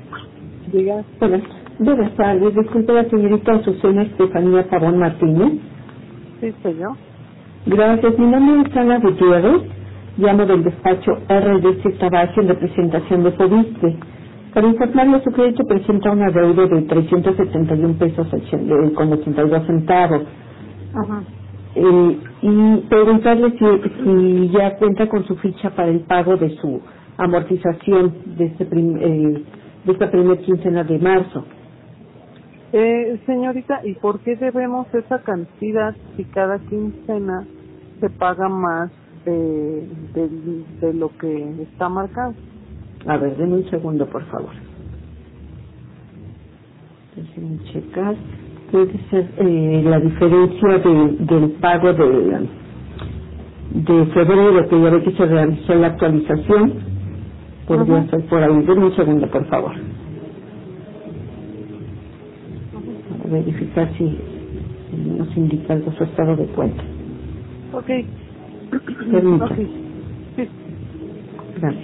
Diga. Buenas tardes. Disculpe la señorita Azucena Estefanía Pavón Martínez. Sí, soy yo. Gracias. Mi nombre es Ana Gutiérrez. Llamo del despacho RDC Tabaje en representación de Fobiste. Para informarle, su crédito presenta una deuda de 371 pesos con 82 centavos. Ajá. Y preguntarle si ya cuenta con su ficha para el pago de su amortización de esta primera quincena de marzo. Señorita, ¿y por qué debemos esa cantidad si cada quincena se paga más de lo que está marcado? A ver, denme un segundo, por favor. Déjenme checar. Puede ser la diferencia del pago de febrero, que ya ve que se realizó la actualización. Podría ser por ahí. Denme un segundo, por favor. Para verificar si nos indica algo su estado de cuenta. Ok. Permítame. Okay. Sí. Gracias.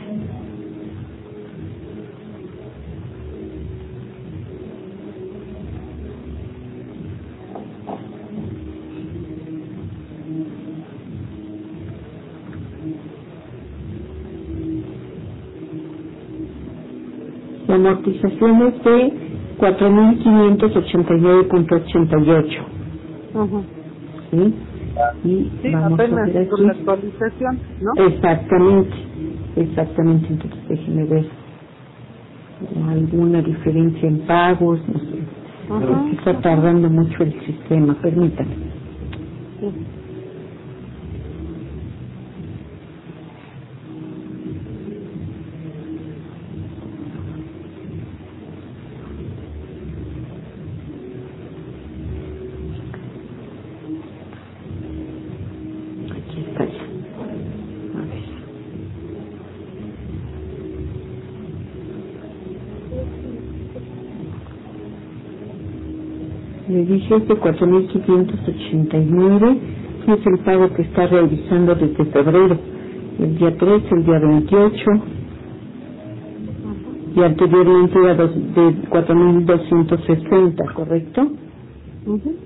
La amortización es de 4.589.88. Ajá. ¿Sí? Y Sí, vamos a apenas ver por la aquí. actualización, ¿no? Exactamente. Entonces déjeme ver alguna diferencia en pagos, no sé. Ajá. Está tardando mucho el sistema, permítame. Sí. Aquí está ya. A ver. Le dije que 4.589 es el pago que está realizando desde febrero. El día 3, el día 28, y anteriormente era de 4.260, ¿correcto? Ujú.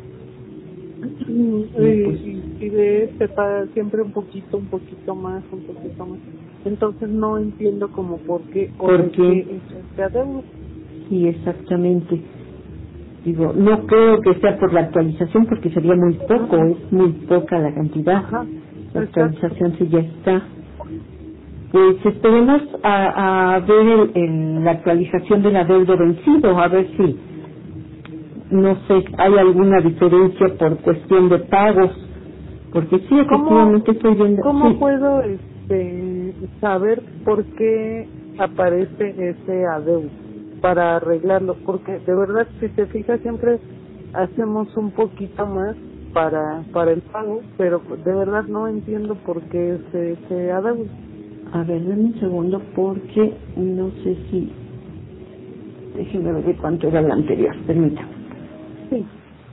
Pues, Y de se paga siempre un poquito más. Entonces no entiendo como por qué o ¿por de qué? qué es este adeudo. Sí, exactamente. Digo, no creo que sea por la actualización porque sería muy poco, Ajá. es muy poca la cantidad. Ajá. La Exacto. actualización sí ya está. Pues esperemos a ver la actualización del adeudo vencido, a ver si, no sé, hay alguna diferencia por cuestión de pagos, porque sí, ¿Cómo, efectivamente estoy viendo, cómo sí. puedo saber por qué aparece ese adeudo para arreglarlo? Porque de verdad, si se fija, siempre hacemos un poquito más para el pago, pero de verdad no entiendo por qué ese adeudo. A ver, denme un segundo porque no sé si, déjenme ver de cuánto era la anterior, permítame. Sí.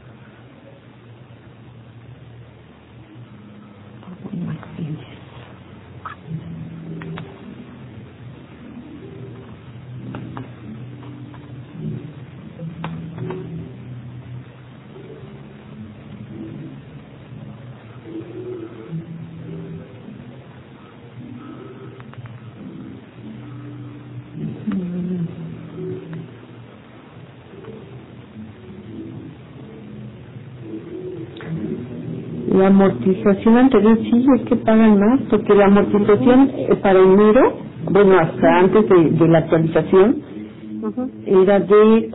La amortización anterior sí es que pagan más, porque la amortización para enero, bueno, hasta antes de la actualización, Ujú. era de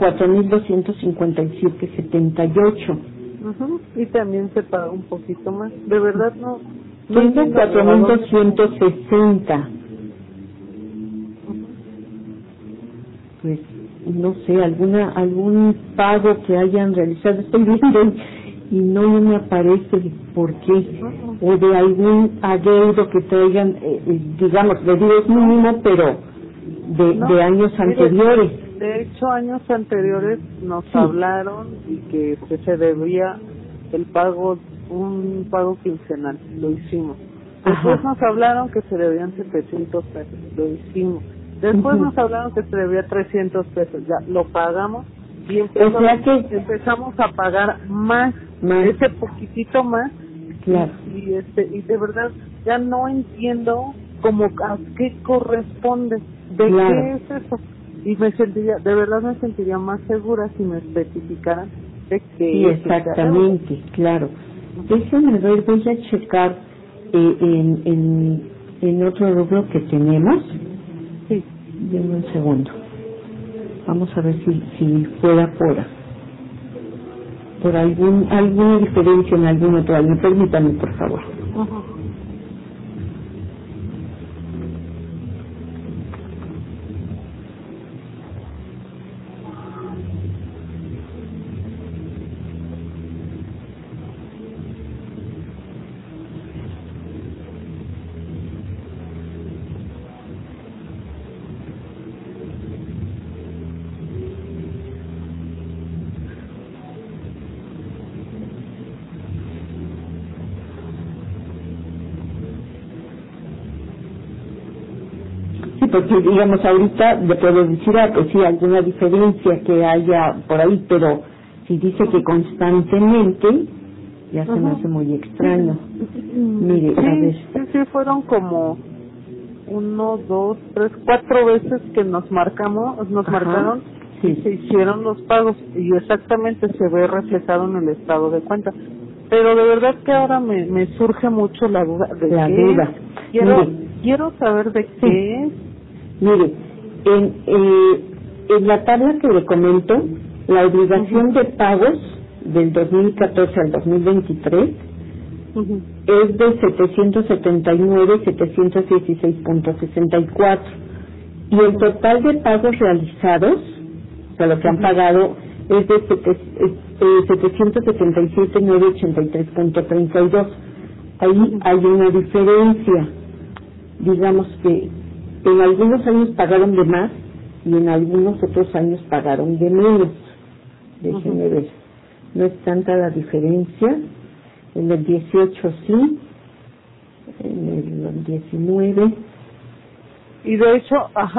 4.257.78. Ujú. Y también se paga un poquito más. De verdad no Tengo entiendo a dónde. 4.260. Pues no sé, algún pago que hayan realizado, estoy viendo y no me aparece por qué, Ujú. o de algún adeudo que traigan, digamos, le digo es mínimo, pero No, de años mire, anteriores. de hecho años anteriores nos Sí, hablaron y que se debía el pago, un pago quincenal, lo hicimos. Después ajá, nos hablaron que se debían 700 pesos, lo hicimos. Después nos hablaron que se debía 300 pesos, ya lo pagamos y empezamos a pagar más, ese poquitito más. Claro. Y de verdad ya no entiendo como a qué corresponde, de qué es eso. Y de verdad me sentiría más segura si me especificaran de qué. Sí, exactamente, claro. Déjenme ver, voy a checar en otro rubro que tenemos. Sí. Denme un segundo. Vamos a ver si fuera por alguna diferencia en algún otro año. Permítame, por favor. Porque digamos ahorita le puedo decir pues sí, alguna diferencia que haya por ahí, pero si dice que constantemente ya se me hace muy extraño. Mire, a ver. Sí, fueron como 1, 2, 3, 4 veces que nos marcaron y se hicieron los pagos y exactamente se ve reflejado en el estado de cuenta. Pero de verdad que ahora me surge mucho la duda de qué. Quiero saber de qué es. Mire, en la tabla que le comento, la obligación de pagos del 2014 al 2023 es de 779,716.64 y el total de pagos realizados, o sea, lo que han pagado, es de 777,983.32. Ahí hay una diferencia, digamos que en algunos años pagaron de más y en algunos otros años pagaron de menos. Déjenme ver. No es tanta la diferencia. En el 18 sí, en el 19. Y de hecho,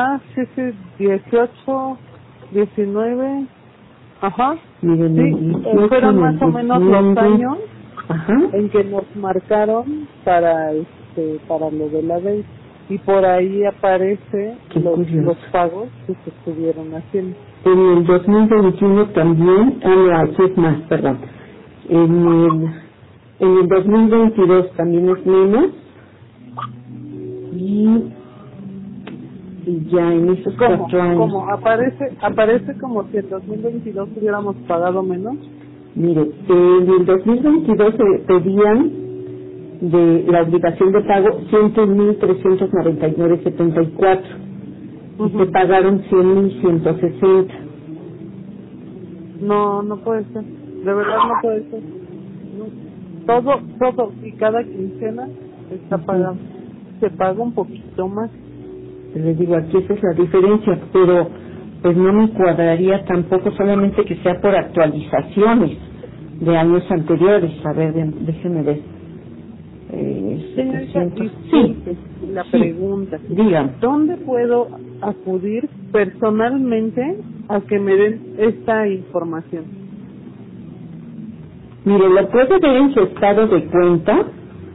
18, 19, Miren, sí, fueron más o menos los años en que nos marcaron para lo de la ley. Y por ahí aparece los pagos que se estuvieron haciendo. En el 2021 también, aquí es más, perdón. En el 2022 también es menos. Y ya en esos 4 años. ¿Cómo? ¿Aparece como si en 2022 hubiéramos pagado menos? Mire, en el 2022 se pedían de la obligación de pago 100,399.74 y se pagaron 100,160. No puede ser, de verdad no puede ser. No. Todo y cada quincena está pagando, se paga un poquito más. Les digo, aquí esa es la diferencia, pero pues no me cuadraría tampoco solamente que sea por actualizaciones de años anteriores. A ver, déjenme ver. La pregunta, dígame, ¿dónde puedo acudir personalmente a que me den esta información? Mire, lo puede ver en su estado de cuenta.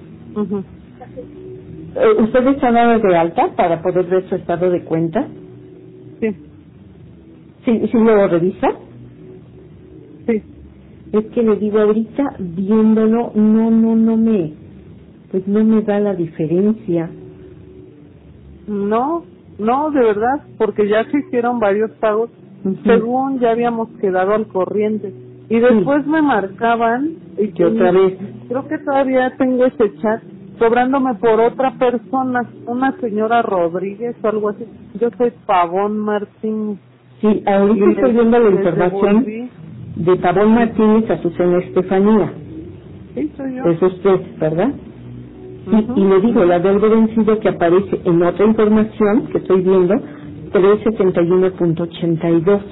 ¿Usted está dado de alta para poder ver su estado de cuenta? Sí. ¿Sí lo revisa? Sí. Es que le digo ahorita, viéndolo, no me da la diferencia. No, de verdad, porque ya se hicieron varios pagos, según ya habíamos quedado al corriente. Y después me marcaban, y que otra vez, creo que todavía tengo ese chat, cobrándome por otra persona, una señora Rodríguez o algo así. Yo soy Pavón Martínez. Sí, ahorita estoy viendo la información de Pavón Martínez, Azucena Estefanía. Sí, soy yo. Es usted, ¿verdad? Y le digo, la deuda vencida que aparece en otra información que estoy viendo, 371.82.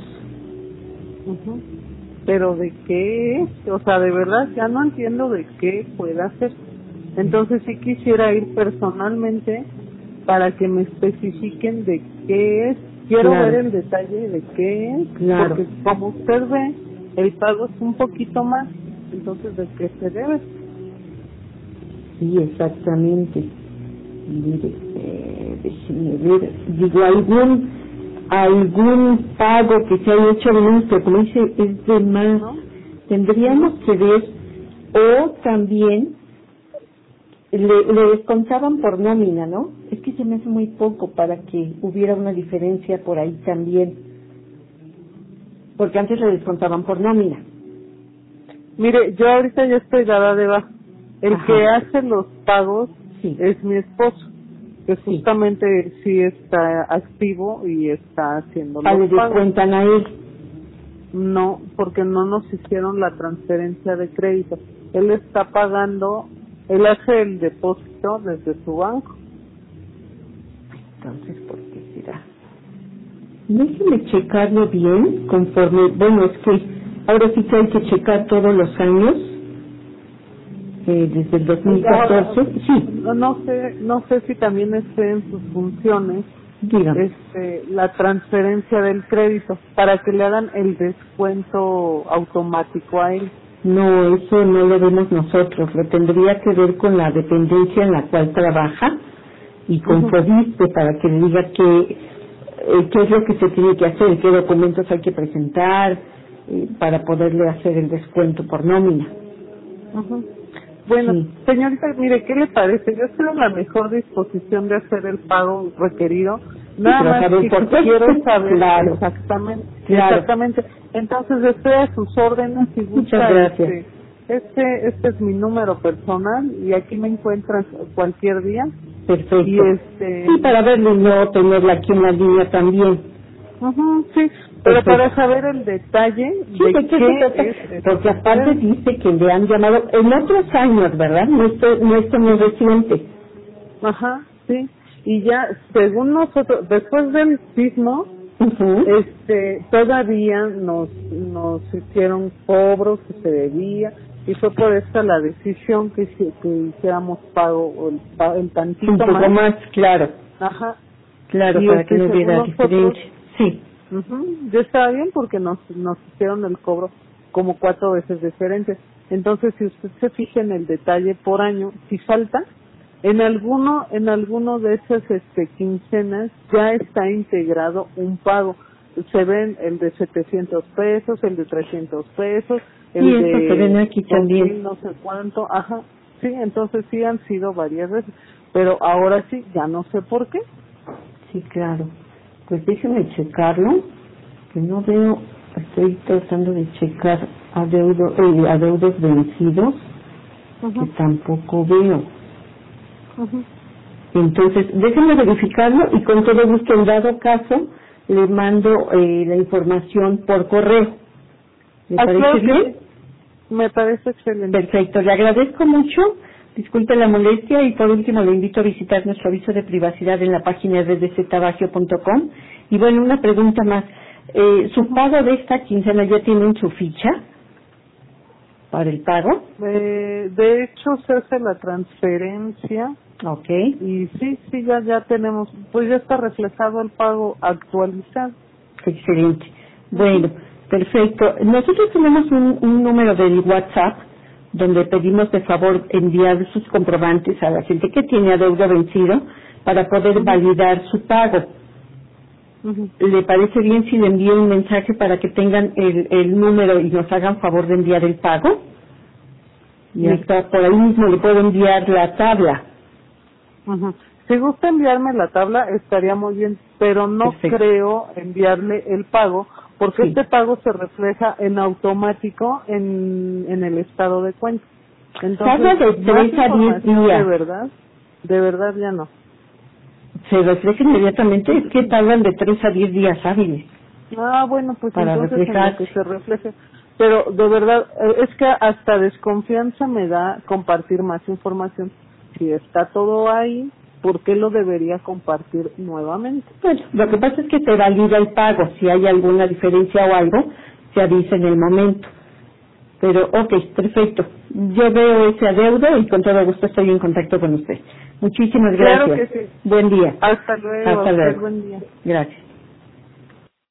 ¿Pero de qué es? O sea, de verdad ya no entiendo de qué puede hacer. Entonces sí quisiera ir personalmente para que me especifiquen de qué es. Quiero Claro. ver el detalle de qué es, Claro. porque como usted ve, el pago es un poquito más, entonces ¿de qué se debe? Sí, exactamente. Mire, déjeme ver, digo, algún pago que se haya hecho bien, pero como dice, es de más, ¿No? tendríamos que ver, o también le descontaban por nómina, ¿no? Es que se me hace muy poco para que hubiera una diferencia por ahí también, porque antes le descontaban por nómina. Mire, yo ahorita ya estoy dada de baja. El Ajá. que hace los pagos Sí. es mi esposo, que Sí. justamente sí está activo y está haciendo Ah, le los pagos. descuentan a él. No, porque no nos hicieron la transferencia de crédito. Él está pagando, él hace el depósito desde su banco. Entonces, ¿por qué será? Déjeme checarlo bien, conforme, bueno, es que ahora sí que hay que checar todos los años, desde el 2014, sí, No sé si también esté en sus funciones dígame. la transferencia del crédito para que le hagan el descuento automático a él. No, eso no lo vemos nosotros, lo tendría que ver con la dependencia en la cual trabaja y con Ujú. Fobiste para que le diga qué es lo que se tiene que hacer, qué documentos hay que presentar para poderle hacer el descuento por nómina. Ujú. Bueno, Sí. señorita, mire, ¿qué le parece? Yo estoy en la mejor disposición de hacer el pago requerido. Nada pero más saber que por qué. quiero saber Claro. exactamente. Claro. Exactamente. Entonces, estoy a sus órdenes y Muchas gusta. gracias. Este es mi número personal y aquí me encuentras cualquier día. Perfecto. Y Sí, para verlo y no tenerla aquí en la línea también. Ujú, sí, pero Perfecto. para saber el detalle Sí, de ¿de qué se trata? es. Porque aparte dice que le han llamado en otros años, ¿verdad? No esto no es reciente. Ajá, sí. Y ya, según nosotros, después del sismo, Ujú. todavía nos hicieron cobros que se debía y fue por esta la decisión que hiciéramos pago o el tantito Un poco más, claro. Ajá. Claro, Y para que no según hubiera nosotros, diferencia. Sí. yo estaba bien porque nos hicieron el cobro como 4 veces diferentes. Entonces, si usted se fija en el detalle por año, si falta, en alguno de esas quincenas ya está integrado un pago. Se ven el de 700 pesos, el de 300 pesos, el Sí, eso se ven de aquí 2000 también. no sé cuánto, ajá. Sí, entonces sí han sido varias veces, pero ahora sí, ya no sé por qué. Sí, claro. Pues déjeme checarlo, que no veo, estoy tratando de checar adeudos vencidos, que Ujú, tampoco veo. ujú. Entonces, déjenme verificarlo y con todo gusto, en dado caso, le mando la información por correo. ¿Le parece Claro que bien? sí. Me parece excelente. Perfecto, le agradezco mucho. Disculpe la molestia y por último le invito a visitar nuestro aviso de privacidad en la página rdctabagio.com. Y bueno, una pregunta más. ¿Su pago de esta quincena ya tienen su ficha para el pago? De hecho, se hace la transferencia Ok. y sí, ya tenemos, pues ya está reflejado el pago actualizado. Excelente. Bueno, perfecto. Nosotros tenemos un número del WhatsApp donde pedimos de favor enviar sus comprobantes a la gente que tiene adeudo vencido para poder validar su pago. Ujú. ¿Le parece bien si le envío un mensaje para que tengan el número y nos hagan favor de enviar el pago? Y Sí. hasta por ahí mismo le puedo enviar la tabla. Ujú. Si gusta enviarme la tabla, estaría muy bien, pero no Perfecto. creo enviarle el pago, porque Sí. este pago se refleja en automático en el estado de cuenta. Tarda de Entonces, más 3 a 10 información días. de verdad ya no. Se refleja inmediatamente, es que tardan de 3 a 10 días hábiles Ah, bueno, pues para entonces en lo que reflejarse. se refleje. Pero de verdad, es que hasta desconfianza me da compartir más información. Si está todo ahí, ¿por qué lo debería compartir nuevamente? Bueno, lo que pasa es que te valida el pago. Si hay alguna diferencia o algo, se avisa en el momento. Pero, ok, perfecto. Yo veo ese adeudo y con todo gusto estoy en contacto con usted. Muchísimas gracias. Claro que sí. Buen día. Hasta luego. Hasta luego. Buen día. Gracias.